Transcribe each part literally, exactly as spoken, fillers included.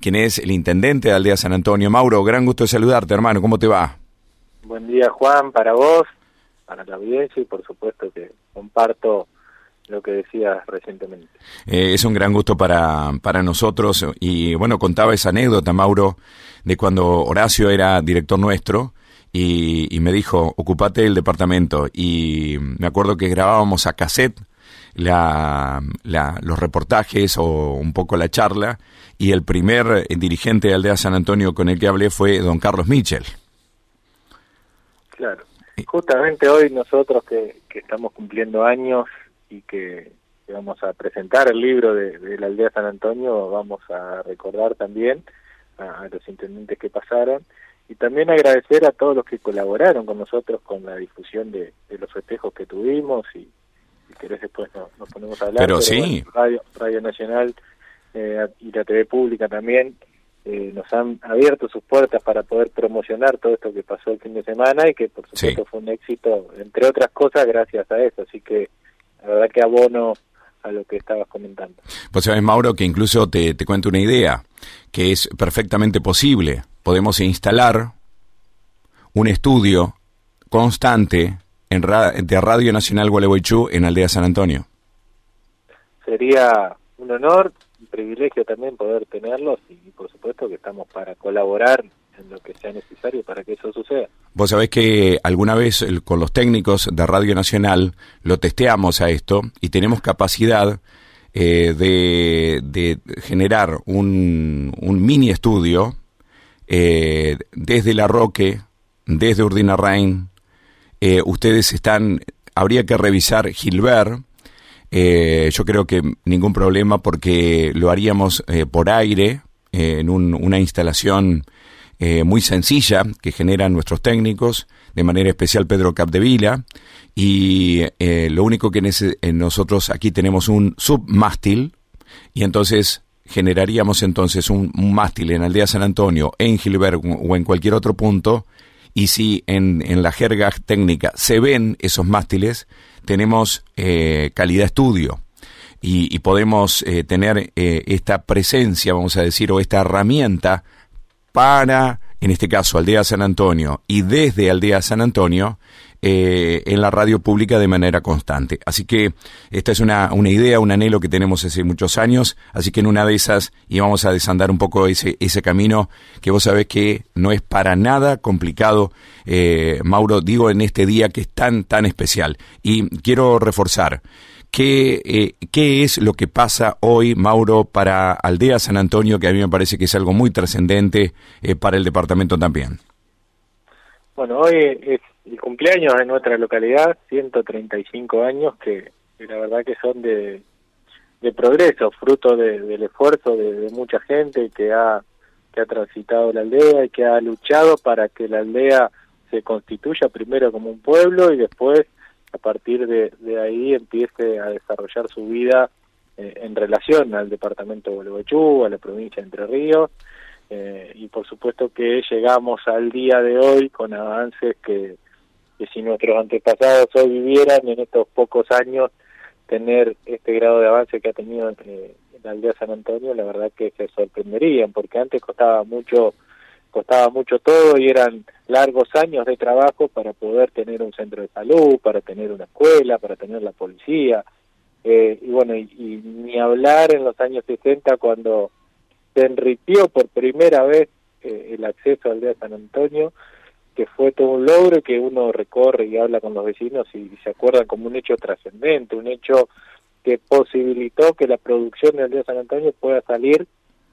quien es el intendente de Aldea San Antonio. Mauro, gran gusto de saludarte, hermano, ¿cómo te va? Buen día, Juan, para vos, para la audiencia y por supuesto que comparto lo que decías recientemente. Eh, es un gran gusto para, para nosotros y bueno, contaba esa anécdota, Mauro, de cuando Horacio era director nuestro y, y me dijo, ocupate del departamento, y me acuerdo que grabábamos a cassette la, la, los reportajes o un poco la charla, y el primer dirigente de Aldea San Antonio con el que hablé fue don Carlos Michel. Claro, justamente hoy nosotros que, que estamos cumpliendo años y que, que vamos a presentar el libro de, de la Aldea San Antonio, vamos a recordar también a, a los intendentes que pasaron y también agradecer a todos los que colaboraron con nosotros con la difusión de, de los festejos que tuvimos, y si querés después nos, nos ponemos a hablar. Pero, pero sí. Bueno, Radio, Radio Nacional eh, y la T V Pública también Eh, nos han abierto sus puertas para poder promocionar todo esto que pasó el fin de semana y que por supuesto sí. Fue un éxito, entre otras cosas, gracias a eso, así que la verdad que abono a lo que estabas comentando. Pues sabes, Mauro, que incluso te, te cuento una idea, que es perfectamente posible. Podemos instalar un estudio constante en ra de Radio Nacional Gualeguaychú en Aldea San Antonio. Sería un honor, privilegio también poder tenerlos, y por supuesto que estamos para colaborar en lo que sea necesario para que eso suceda. Vos sabés que alguna vez el, con los técnicos de Radio Nacional lo testeamos a esto y tenemos capacidad eh, de, de generar un, un mini estudio eh, desde La Roque, desde Urdinarrain. Eh, ustedes están, habría que revisar Gilbert. Eh, yo creo que ningún problema porque lo haríamos eh, por aire, eh, en un, una instalación eh, muy sencilla que generan nuestros técnicos, de manera especial Pedro Capdevila, y eh, lo único que nece- eh, nosotros aquí tenemos un submástil, y entonces generaríamos entonces un, un mástil en Aldea San Antonio, en Gilbert o en cualquier otro punto, y si en, en la jerga técnica se ven esos mástiles, tenemos eh, calidad estudio y, y podemos eh, tener eh, esta presencia, vamos a decir, o esta herramienta para, en este caso, Aldea San Antonio y desde Aldea San Antonio eh, en la radio pública de manera constante. Así que esta es una, una idea, un anhelo que tenemos hace muchos años, así que en una de esas íbamos a desandar un poco ese, ese camino que vos sabés que no es para nada complicado, eh, Mauro, digo, en este día que es tan, tan especial. Y quiero reforzar, ¿qué, eh, qué es lo que pasa hoy, Mauro, para Aldea San Antonio, que a mí me parece que es algo muy trascendente eh, para el departamento también? Bueno, hoy es el cumpleaños de nuestra localidad, ciento treinta y cinco años, que, que la verdad que son de, de progreso, fruto de, del esfuerzo de, de mucha gente que ha, que ha transitado la aldea y que ha luchado para que la aldea se constituya primero como un pueblo y después, a partir de, de ahí, empiece a desarrollar su vida eh, en relación al departamento de Gualeguaychú, a la provincia de Entre Ríos. Eh, y por supuesto que llegamos al día de hoy con avances que, que si nuestros antepasados hoy vivieran en estos pocos años, tener este grado de avance que ha tenido eh, en la Aldea San Antonio, la verdad que se sorprenderían, porque antes costaba mucho costaba mucho todo y eran largos años de trabajo para poder tener un centro de salud, para tener una escuela, para tener la policía, eh, y bueno, y, y ni hablar en los años sesenta cuando se enriqueció por primera vez eh, el acceso a Aldea San Antonio, que fue todo un logro y que uno recorre y habla con los vecinos y, y se acuerdan como un hecho trascendente, un hecho que posibilitó que la producción de Aldea San Antonio pueda salir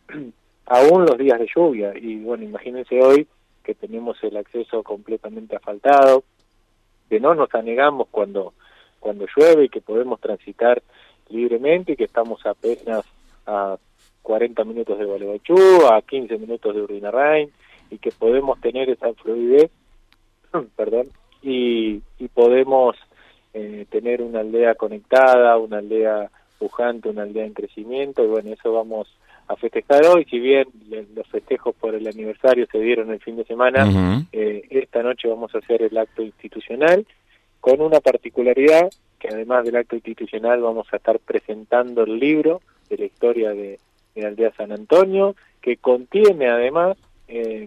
aún los días de lluvia. Y bueno, imagínense hoy que tenemos el acceso completamente asfaltado, que no nos anegamos cuando, cuando llueve y que podemos transitar libremente y que estamos apenas a cuarenta minutos de Gualeguaychú, a quince minutos de Urdinarrain, y que podemos tener esa fluidez, perdón, y, y podemos eh, tener una aldea conectada, una aldea pujante, una aldea en crecimiento, y bueno, eso vamos a festejar hoy. Si bien los festejos por el aniversario se dieron el fin de semana, uh-huh. eh, esta noche vamos a hacer el acto institucional, con una particularidad, que además del acto institucional vamos a estar presentando el libro de la historia de de Aldea San Antonio, que contiene además eh,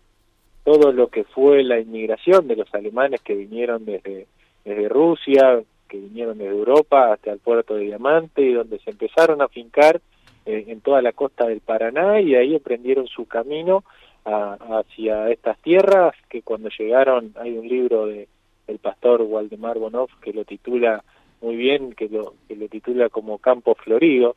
todo lo que fue la inmigración de los alemanes que vinieron desde, desde Rusia, que vinieron desde Europa hasta el puerto de Diamante, y donde se empezaron a afincar eh, en toda la costa del Paraná, y ahí emprendieron su camino a, hacia estas tierras, que cuando llegaron, hay un libro de el pastor Waldemar Bonhoff que lo titula muy bien, que lo, que lo titula como Campo Florido,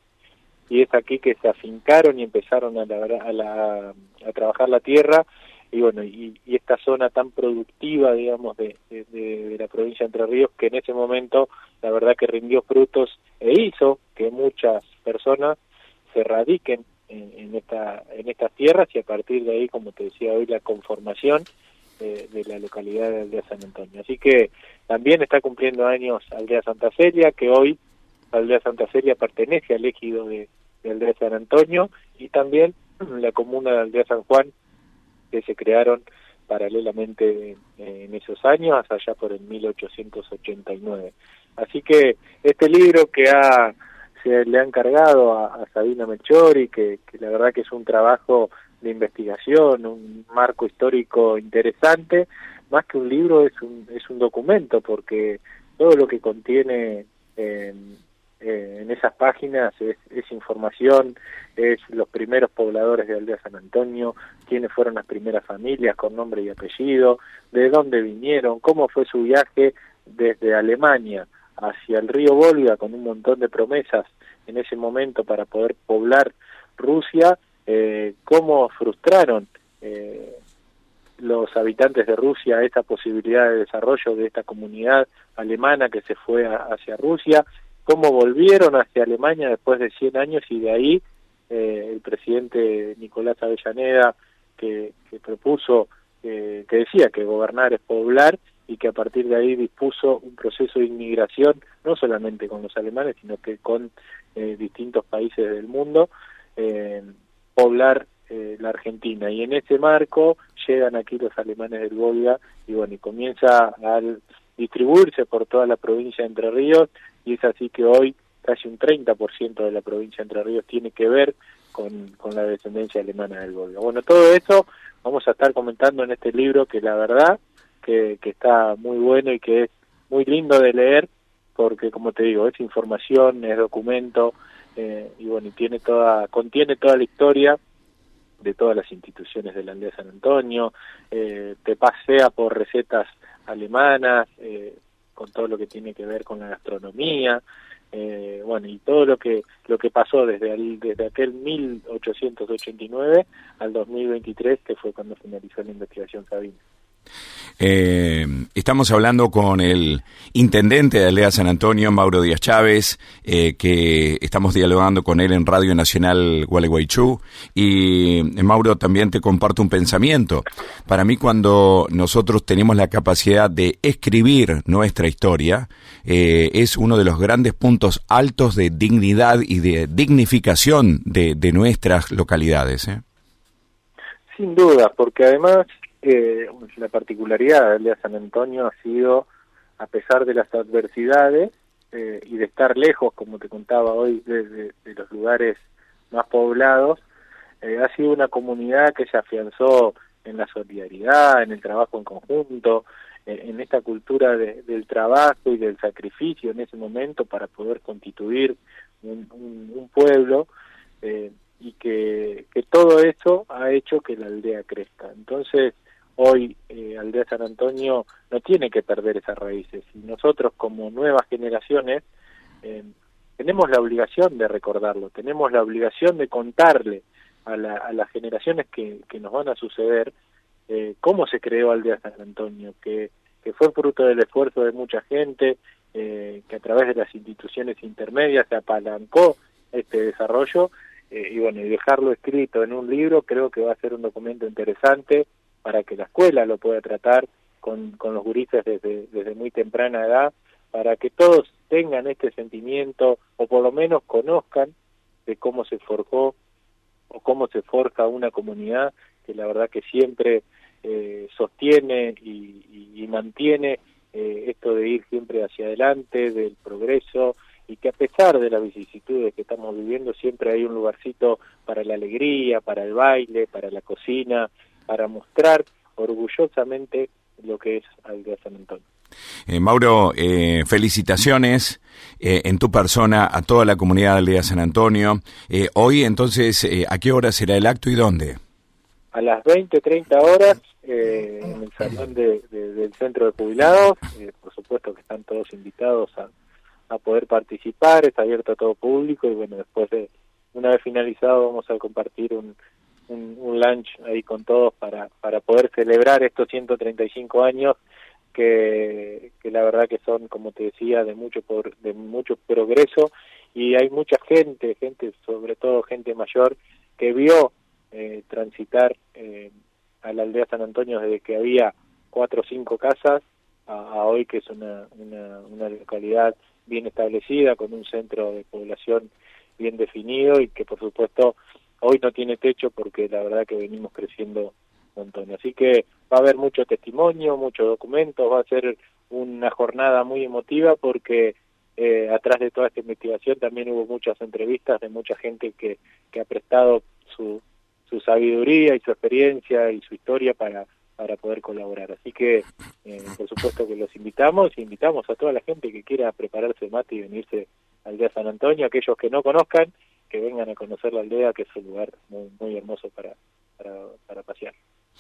y es aquí que se afincaron y empezaron a, la, a, la, a trabajar la tierra, y bueno, y, y esta zona tan productiva, digamos, de, de, de la provincia de Entre Ríos, que en ese momento la verdad que rindió frutos e hizo que muchas personas se radiquen en, en esta en estas tierras, y a partir de ahí, como te decía hoy, la conformación eh, de la localidad de Aldea San Antonio. Así que también está cumpliendo años Aldea Santa Celia, que hoy Aldea Santa Celia pertenece al ejido de, de Aldea San Antonio, y también la comuna de Aldea San Juan, que se crearon paralelamente en esos años, allá por el mil ochocientos ochenta y nueve. Así que este libro que ha, se le ha encargado a, a Sabina Melchori, que, que la verdad que es un trabajo de investigación, un marco histórico interesante, más que un libro es un, es un documento, porque todo lo que contiene eh, Eh, en esas páginas es, es información, es los primeros pobladores de Aldea San Antonio, quiénes fueron las primeras familias con nombre y apellido, de dónde vinieron, cómo fue su viaje desde Alemania hacia el río Volga, con un montón de promesas en ese momento para poder poblar Rusia, eh, cómo frustraron eh, los habitantes de Rusia esta posibilidad de desarrollo de esta comunidad alemana que se fue a, hacia Rusia, cómo volvieron hacia Alemania después de cien años, y de ahí eh, el presidente Nicolás Avellaneda, que, que propuso, eh, que decía que gobernar es poblar, y que a partir de ahí dispuso un proceso de inmigración, no solamente con los alemanes, sino que con eh, distintos países del mundo, eh, poblar eh, la Argentina. Y en ese marco llegan aquí los alemanes del Volga, y bueno, y comienza a distribuirse por toda la provincia de Entre Ríos, y es así que hoy casi un treinta por ciento de la provincia de Entre Ríos tiene que ver con, con la descendencia alemana del Volga. Bueno, todo eso vamos a estar comentando en este libro, que la verdad que, que está muy bueno y que es muy lindo de leer, porque como te digo, es información, es documento, eh, y bueno, y tiene toda, contiene toda la historia de todas las instituciones de la Aldea San Antonio, eh, te pasea por recetas alemanas, eh, con todo lo que tiene que ver con la gastronomía, eh, bueno, y todo lo que lo que pasó desde el, desde aquel mil ochocientos ochenta y nueve al dos mil veintitrés, que fue cuando finalizó la investigación Sabina. Eh, estamos hablando con el intendente de Aldea San Antonio, Mauro Díaz Chávez, eh, que estamos dialogando con él en Radio Nacional Gualeguaychú. Y eh, Mauro, también te comparto un pensamiento. Para mí, cuando nosotros tenemos la capacidad de escribir nuestra historia, eh, es uno de los grandes puntos altos de dignidad y de dignificación de, de nuestras localidades, ¿eh? Sin duda, porque además Eh, la particularidad de Aldea San Antonio ha sido, a pesar de las adversidades eh, y de estar lejos, como te contaba hoy, de, de, de los lugares más poblados, eh, ha sido una comunidad que se afianzó en la solidaridad, en el trabajo en conjunto, eh, en esta cultura de, del trabajo y del sacrificio en ese momento para poder constituir un, un, un pueblo, eh, y que, que todo eso ha hecho que la aldea crezca. Entonces, hoy eh, Aldea San Antonio no tiene que perder esas raíces, y nosotros como nuevas generaciones eh, tenemos la obligación de recordarlo, tenemos la obligación de contarle a, la, a las generaciones que, que nos van a suceder eh, cómo se creó Aldea San Antonio, que, que fue fruto del esfuerzo de mucha gente, eh, que a través de las instituciones intermedias se apalancó este desarrollo, eh, y bueno, y dejarlo escrito en un libro creo que va a ser un documento interesante para que la escuela lo pueda tratar con, con los gurises desde, desde muy temprana edad, para que todos tengan este sentimiento, o por lo menos conozcan de cómo se forjó o cómo se forja una comunidad que la verdad que siempre eh, sostiene y, y, y mantiene eh, esto de ir siempre hacia adelante, del progreso, y que a pesar de las vicisitudes que estamos viviendo, siempre hay un lugarcito para la alegría, para el baile, para la cocina, para mostrar orgullosamente lo que es Aldea San Antonio. Eh, Mauro, eh, felicitaciones eh, en tu persona a toda la comunidad de Aldea San Antonio. Eh, hoy, entonces, eh, ¿a qué hora será el acto y dónde? A las veinte, treinta horas, eh, en el salón de, de, del Centro de Jubilados. Eh, por supuesto que están todos invitados a, a poder participar, está abierto a todo público, y bueno, después de, una vez finalizado, vamos a compartir un, un, un lunch ahí con todos para, para poder celebrar estos ciento treinta y cinco años que, que la verdad que son, como te decía, de mucho por, de mucho progreso, y hay mucha gente, gente sobre todo gente mayor, que vio eh, transitar eh, a la Aldea San Antonio desde que había cuatro o cinco casas a, a hoy que es una, una, una localidad bien establecida, con un centro de población bien definido, y que por supuesto hoy no tiene techo porque la verdad que venimos creciendo un montón. Así que va a haber mucho testimonio, muchos documentos, va a ser una jornada muy emotiva porque eh, atrás de toda esta investigación también hubo muchas entrevistas de mucha gente que, que ha prestado su, su sabiduría y su experiencia y su historia para, para poder colaborar. Así que eh, por supuesto que los invitamos, y invitamos a toda la gente que quiera prepararse mate y venirse a Aldea San Antonio, aquellos que no conozcan, que vengan a conocer la aldea, que es un lugar muy, muy hermoso para, para, para pasear.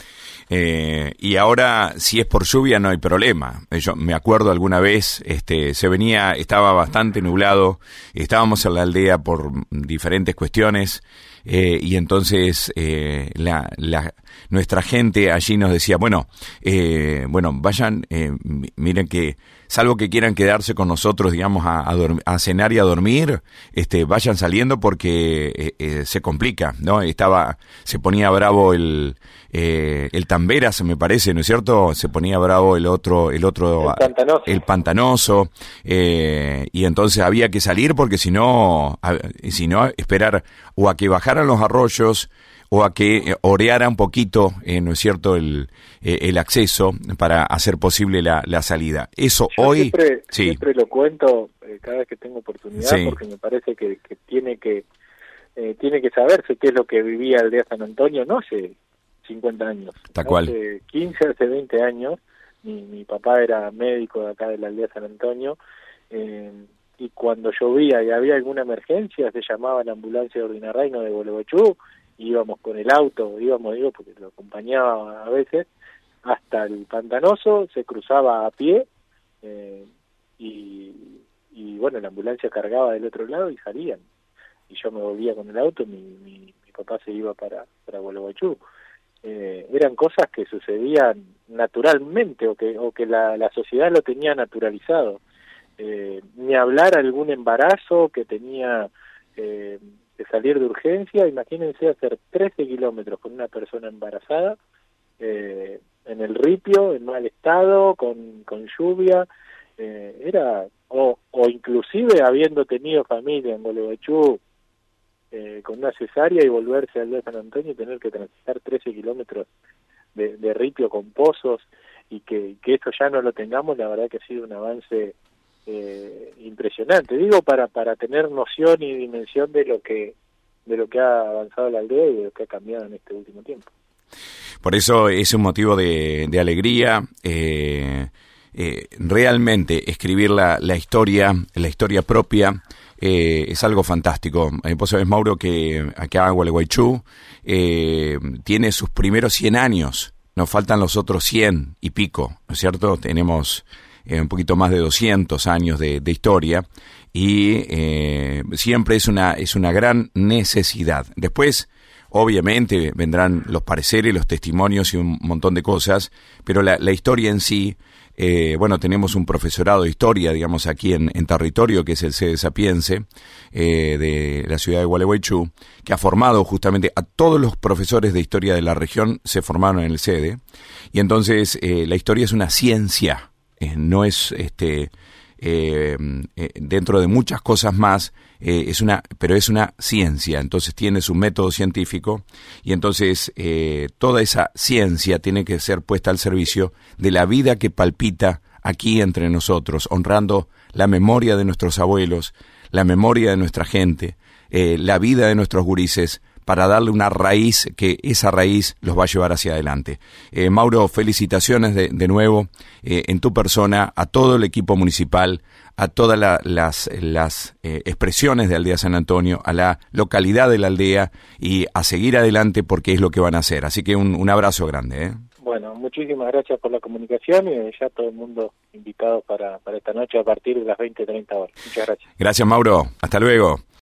Eh, y ahora, si es por lluvia, no hay problema. Yo me acuerdo alguna vez, este, se venía, estaba bastante nublado, estábamos en la aldea por diferentes cuestiones, eh, y entonces eh, la, la, nuestra gente allí nos decía, bueno, eh, bueno, vayan, eh, miren que, salvo que quieran quedarse con nosotros, digamos, a, a, dorm- a cenar y a dormir, este, vayan saliendo porque eh, eh, se complica, ¿no? Estaba, se ponía bravo el, eh, el Tamberas, me parece, ¿no es cierto? Se ponía bravo el otro, el otro, el Pantanoso, el Pantanoso, eh, y entonces había que salir porque si no, a, si no, esperar o a que bajaran los arroyos, o a que oreara un poquito, eh, ¿no es cierto?, el, eh, el acceso para hacer posible la, la salida. Eso Yo hoy... Siempre, sí. siempre lo cuento eh, cada vez que tengo oportunidad, Sí. porque me parece que, que tiene que eh, tiene que saberse qué es lo que vivía Aldea San Antonio, no hace cincuenta años. Tal cual. Hace quince, hace veinte años, mi, mi papá era médico de acá de la Aldea San Antonio, eh, y cuando llovía y había alguna emergencia, se llamaba la ambulancia de Ordinarrayno de Gualeguaychú, íbamos con el auto, íbamos, digo, porque lo acompañaba a veces, hasta el Pantanoso, se cruzaba a pie, eh, y, y bueno, la ambulancia cargaba del otro lado y salían. Y yo me volvía con el auto, mi, mi, mi papá se iba para, para Gualeguaychú. Eh, eran cosas que sucedían naturalmente, o que, o que la, la sociedad lo tenía naturalizado. Eh, ni hablar algún embarazo que tenía... Eh, de salir de urgencia, imagínense hacer trece kilómetros con una persona embarazada, eh, en el ripio, en mal estado, con, con lluvia, eh, era, o, o inclusive habiendo tenido familia en Gualeguaychú, eh, con una cesárea, y volverse al de San Antonio y tener que transitar trece kilómetros de, de ripio con pozos, y que, que eso ya no lo tengamos, la verdad que ha sido un avance Eh, impresionante, digo, para para tener noción y dimensión de lo que de lo que ha avanzado la aldea y de lo que ha cambiado en este último tiempo. Por eso es un motivo de, de alegría, eh, eh, realmente escribir la, la historia, la historia propia, eh, es algo fantástico. Eh, vos sabés, Mauro, que acá Gualeguaychú eh, tiene sus primeros cien años, nos faltan los otros cien y pico, ¿no es cierto? Tenemos Eh, un poquito más de doscientos años de, de historia, y eh, siempre es una es una gran necesidad. Después, obviamente, vendrán los pareceres, los testimonios y un montón de cosas, pero la, la historia en sí, eh, bueno, tenemos un profesorado de historia, digamos, aquí en, en territorio, que es el C E D Sapiense, eh, de la ciudad de Gualeguaychú, que ha formado justamente a todos los profesores de historia de la región, se formaron en el C E D, y entonces eh, la historia es una ciencia. Eh, no es este eh, eh, dentro de muchas cosas más, eh, es una pero es una ciencia, entonces tiene su método científico, y entonces eh, toda esa ciencia tiene que ser puesta al servicio de la vida que palpita aquí entre nosotros, honrando la memoria de nuestros abuelos, la memoria de nuestra gente, eh, la vida de nuestros gurises, para darle una raíz, que esa raíz los va a llevar hacia adelante. Eh, Mauro, felicitaciones de, de nuevo eh, en tu persona, a todo el equipo municipal, a todas la, las, las eh, expresiones de Aldea San Antonio, a la localidad de la aldea, y a seguir adelante porque es lo que van a hacer. Así que un, un abrazo grande. ¿eh? Bueno, muchísimas gracias por la comunicación y ya todo el mundo invitado para, para esta noche a partir de las veinte treinta horas. Muchas gracias. Gracias, Mauro. Hasta luego.